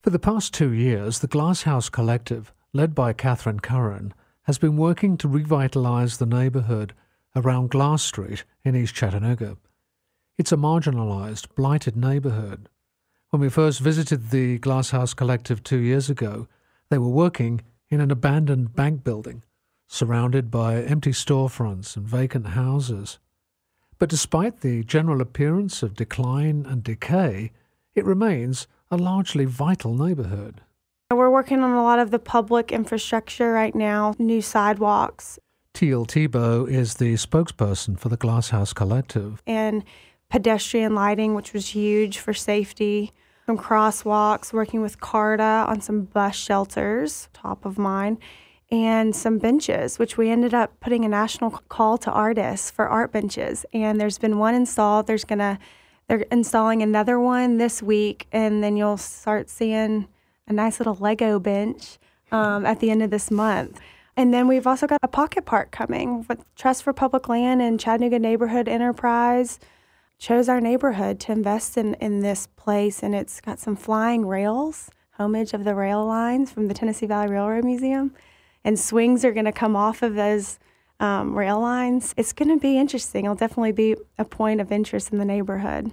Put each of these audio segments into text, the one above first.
For the past 2 years, the Glasshouse Collective, led by Catherine Curran, has been working to revitalise the neighbourhood around Glass Street in East Chattanooga. It's a marginalised, blighted neighbourhood. When we first visited the Glasshouse Collective 2 years ago, they were working in an abandoned bank building, surrounded by empty storefronts and vacant houses. But despite the general appearance of decline and decay, it remains a largely vital neighbourhood. We're working on a lot of the public infrastructure right now, new sidewalks. Teal Tebow is the spokesperson for the Glasshouse Collective. And pedestrian lighting, which was huge for safety. Some crosswalks, working with CARTA on some bus shelters, top of mind, and some benches, which we ended up putting a national call to artists for art benches. And there's been one installed. They're installing another one this week, and then you'll start seeing a nice little Lego bench at the end of this month. And then we've also got a pocket park coming with Trust for Public Land and Chattanooga Neighborhood Enterprise. Chose our neighborhood to invest in this place, and it's got some flying rails, homage of the rail lines from the Tennessee Valley Railroad Museum, and swings are going to come off of those rail lines. It's going to be interesting. It'll definitely be a point of interest in the neighborhood.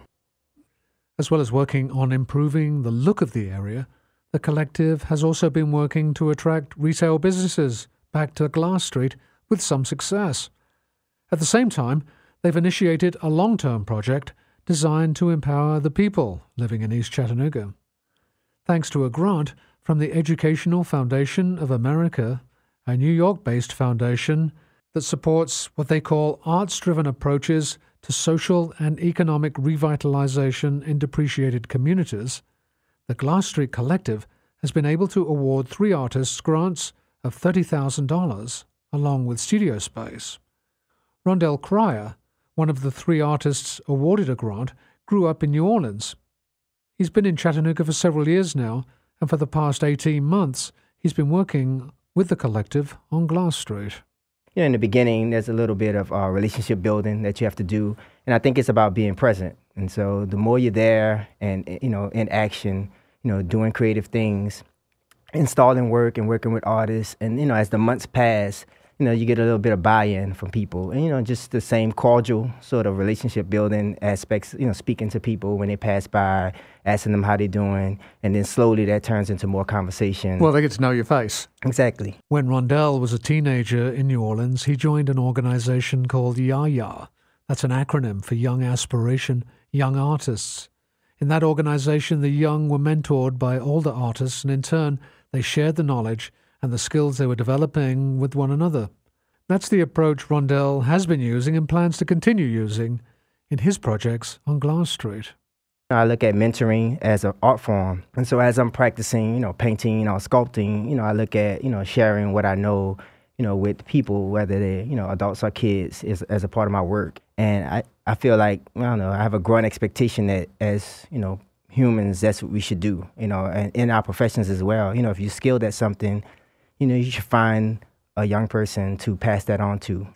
As well as working on improving the look of the area, the collective has also been working to attract retail businesses back to Glass Street with some success. At the same time, they've initiated a long-term project designed to empower the people living in East Chattanooga. Thanks to a grant from the Educational Foundation of America, a New York-based foundation that supports what they call arts-driven approaches to social and economic revitalization in depreciated communities, the Glass Street Collective has been able to award 3 artists grants of $30,000, along with studio space. Rondell Cryer, one of the 3 artists awarded a grant, grew up in New Orleans. He's been in Chattanooga for several years now, and for the past 18 months, he's been working with the collective on Glass Street. You know, in the beginning, there's a little bit of relationship building that you have to do, and I think it's about being present. And so the more you're there and, in action, doing creative things, installing work and working with artists, and, as the months pass, you get a little bit of buy-in from people, and, just the same cordial sort of relationship building aspects, speaking to people when they pass by, asking them how they're doing, and then slowly that turns into more conversation. Well, they get to know your face. Exactly. When Rondell was a teenager in New Orleans, he joined an organization called YAYA. That's an acronym for Young Aspiration, Young Artists. In that organization, the young were mentored by older artists, and in turn, they shared the knowledge and the skills they were developing with one another. That's the approach Rondell has been using and plans to continue using in his projects on Glass Street. I look at mentoring as an art form. And so as I'm practicing, painting, sculpting, I look at, sharing what I know, with people, whether they're, adults or kids, as a part of my work. And I feel like, I have a growing expectation that as, humans, that's what we should do, and in our professions as well. If you're skilled at something, you should find a young person to pass that on to.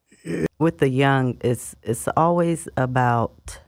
With the young, it's always about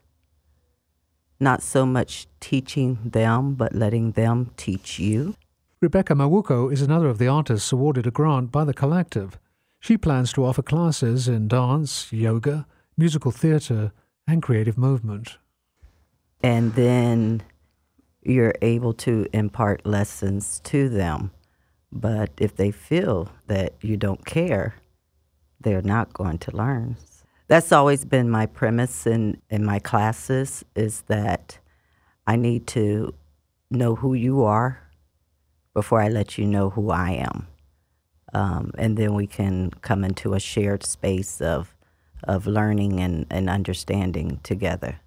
not so much teaching them, but letting them teach you. Rebecca Mawuko is another of the artists awarded a grant by the collective. She plans to offer classes in dance, yoga, musical theater, and creative movement. And then you're able to impart lessons to them. But if they feel that you don't care, they're not going to learn. That's always been my premise in my classes, is that I need to know who you are before I let you know who I am. And then we can come into a shared space of learning and understanding together.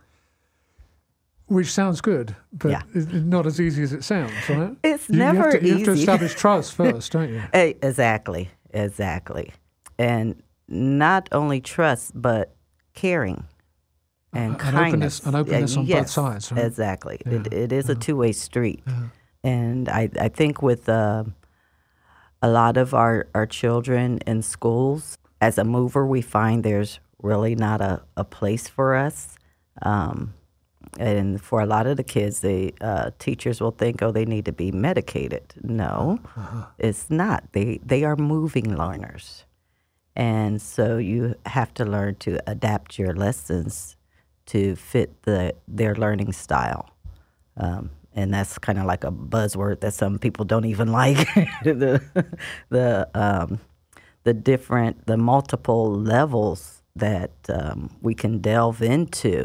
Which sounds good, but yeah. It's not as easy as it sounds, right? It's never easy. You have to establish trust first, don't you? Exactly. And not only trust, but caring and kindness. An openness on both sides, right? Exactly. Yeah. It is a two-way street. Yeah. And I think with a lot of our children in schools, as a mover, we find there's really not a place for us. And for a lot of the kids, the teachers will think, oh, they need to be medicated. No, it's not. They are moving learners. And so you have to learn to adapt your lessons to fit their learning style. And that's kind of like a buzzword that some people don't even like. the multiple levels that we can delve into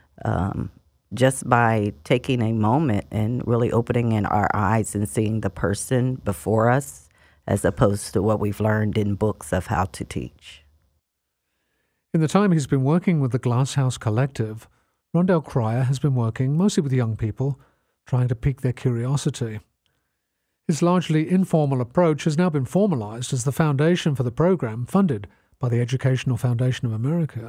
just by taking a moment and really opening in our eyes and seeing the person before us, as opposed to what we've learned in books of how to teach. In the time he's been working with the Glasshouse Collective, Rondell Cryer has been working mostly with young people, trying to pique their curiosity. His largely informal approach has now been formalized as the foundation for the program funded by the Educational Foundation of America.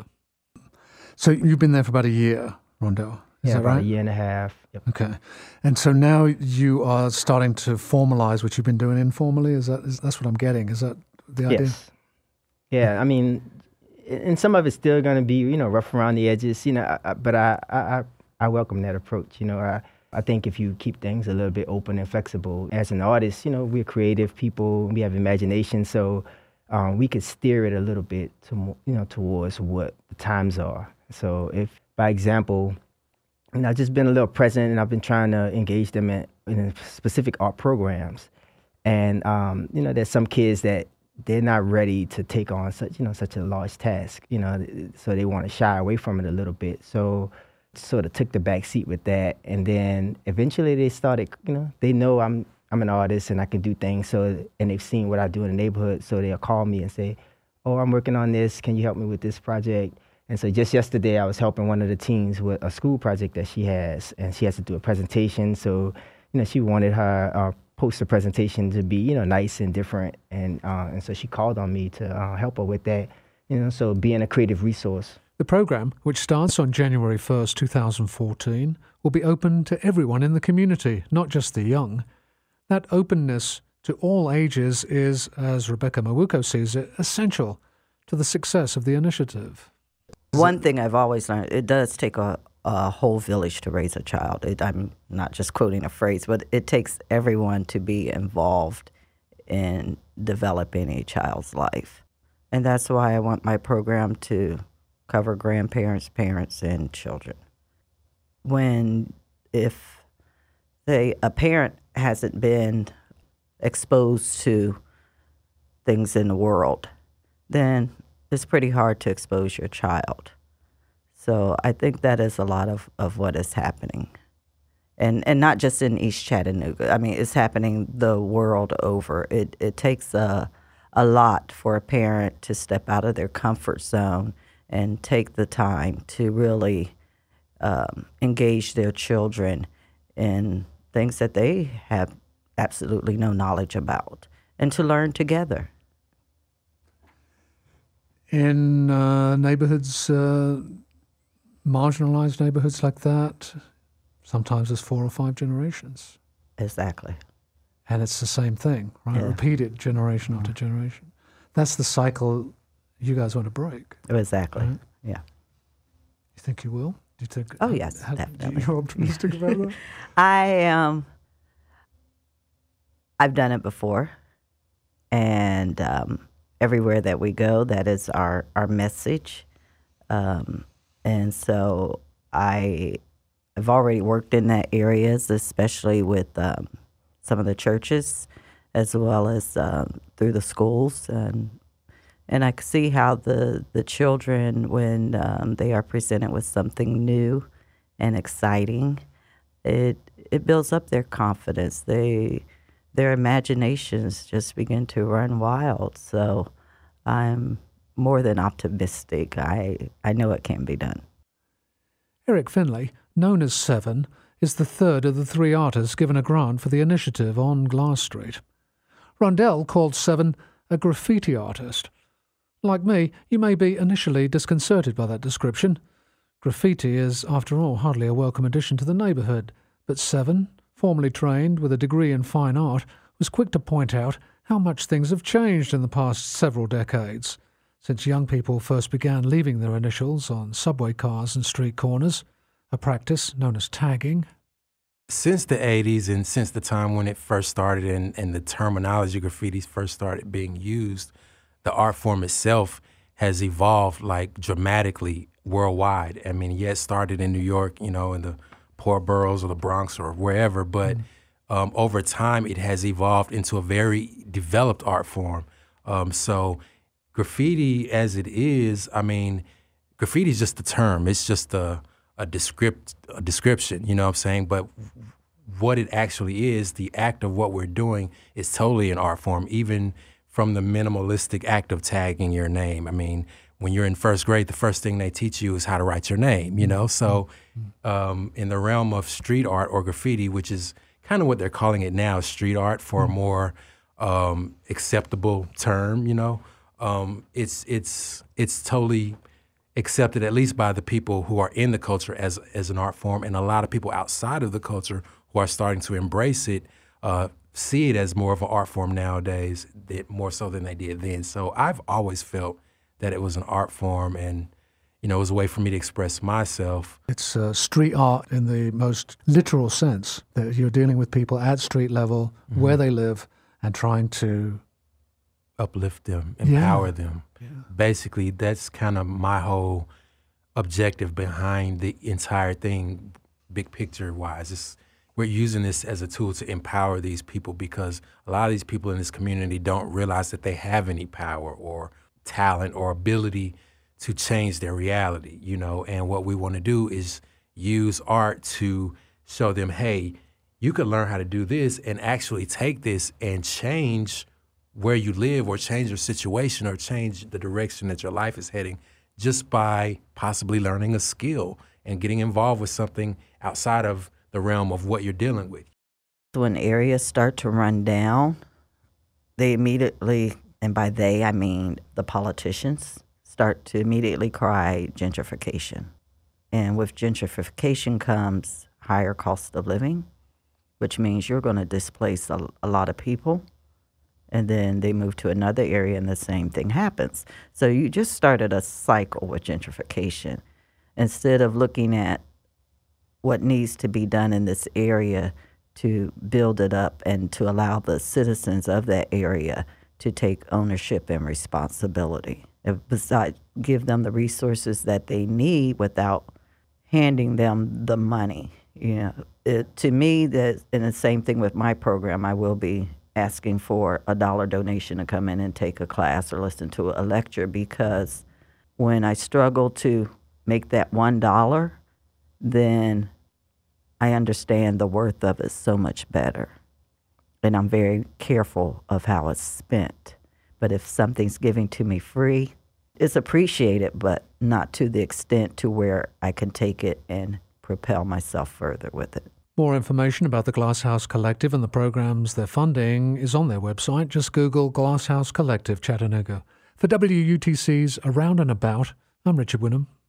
So you've been there for about a year, Rondell, is that about right? a year and a half. Yep. Okay. And so now you are starting to formalize what you've been doing informally? That's what I'm getting? Is that the idea? Yes. Yeah, I mean, and some of it's still going to be, rough around the edges, but I welcome that approach. I think if you keep things a little bit open and flexible, as an artist, we're creative people, we have imagination, so we could steer it a little bit towards what the times are. So if, by example, I've just been a little present, and I've been trying to engage them in specific art programs, and there's some kids that they're not ready to take on such a large task, so they want to shy away from it a little bit. So sort of took the back seat with that, and then eventually they started, they know I'm an artist and I can do things, and they've seen what I do in the neighborhood, so they'll call me and say, oh, I'm working on this, can you help me with this project? And so just yesterday I was helping one of the teens with a school project that she has, and she has to do a presentation, so she wanted her poster presentation to be nice and different, and so she called on me to help her with that, so being a creative resource. The program, which starts on January 1st, 2014, will be open to everyone in the community, not just the young. That openness to all ages is, as Rebecca Mawuko sees it, essential to the success of the initiative. One thing I've always learned, it does take a whole village to raise a child. I'm not just quoting a phrase, but it takes everyone to be involved in developing a child's life. And that's why I want my program to cover grandparents, parents, and children. If a parent hasn't been exposed to things in the world, then it's pretty hard to expose your child. So I think that is a lot of what is happening. And not just in East Chattanooga. I mean, it's happening the world over. It takes a lot for a parent to step out of their comfort zone and take the time to really engage their children in things that they have absolutely no knowledge about, and to learn together. In neighborhoods, marginalized neighborhoods like that, sometimes there's 4 or 5 generations. Exactly. And it's the same thing, right? Yeah. Repeated generation after generation. That's the cycle you guys want to break. Exactly. Right? Yeah. You think you will? Do you think? Oh, yes, definitely. You're optimistic about that? I am. I've done it before, and everywhere that we go, that is our message. And so I've already worked in that areas, especially with some of the churches, as well as through the schools, and I see how the children, when they are presented with something new and exciting, it builds up their confidence. Their imaginations just begin to run wild. So I'm more than optimistic. I know it can be done. Eric Finley, known as Seven, is the third of the 3 artists given a grant for the initiative on Glass Street. Rondell called Seven a graffiti artist. Like me, you may be initially disconcerted by that description. Graffiti is, after all, hardly a welcome addition to the neighborhood, but Seven, formerly trained with a degree in fine art, was quick to point out how much things have changed in the past several decades, since young people first began leaving their initials on subway cars and street corners, a practice known as tagging. Since the 80s and since the time when it first started and the terminology graffiti first started being used, the art form itself has evolved like dramatically worldwide. I mean, yeah, it started in New York, in the poor boroughs or the Bronx or wherever, but over time it has evolved into a very developed art form. So graffiti as it is, I mean, graffiti is just a term. It's just a description, you know what I'm saying? But what it actually is, the act of what we're doing, is totally an art form, even from the minimalistic act of tagging your name. I mean, when you're in first grade, the first thing they teach you is how to write your name, So in the realm of street art or graffiti, which is kind of what they're calling it now, street art for a more acceptable term, it's totally accepted, at least by the people who are in the culture as an art form, and a lot of people outside of the culture who are starting to embrace it see it as more of an art form nowadays, more so than they did then. So I've always felt that it was an art form, and it was a way for me to express myself. It's street art in the most literal sense, that you're dealing with people at street level, where they live, and trying to uplift them, empower them. Yeah. Basically, that's kind of my whole objective behind the entire thing, big picture wise. We're using this as a tool to empower these people, because a lot of these people in this community don't realize that they have any power or talent or ability to change their reality, and what we want to do is use art to show them, hey, you could learn how to do this and actually take this and change where you live, or change your situation, or change the direction that your life is heading, just by possibly learning a skill and getting involved with something outside of the realm of what you're dealing with. When areas start to run down, they immediately, and by they I mean the politicians, start to immediately cry gentrification. And with gentrification comes higher cost of living, which means you're going to displace a lot of people. And then they move to another area and the same thing happens. So you just started a cycle with gentrification. Instead of looking at what needs to be done in this area to build it up and to allow the citizens of that area to take ownership and responsibility. Besides, give them the resources that they need without handing them the money. To me, and the same thing with my program, I will be asking for a $1 donation to come in and take a class or listen to a lecture, because when I struggle to make that $1, then I understand the worth of it so much better. And I'm very careful of how it's spent. But if something's given to me free, it's appreciated, but not to the extent to where I can take it and propel myself further with it. More information about the Glasshouse Collective and the programs they're funding is on their website. Just Google Glasshouse Collective Chattanooga. For WUTC's Around and About, I'm Richard Winham.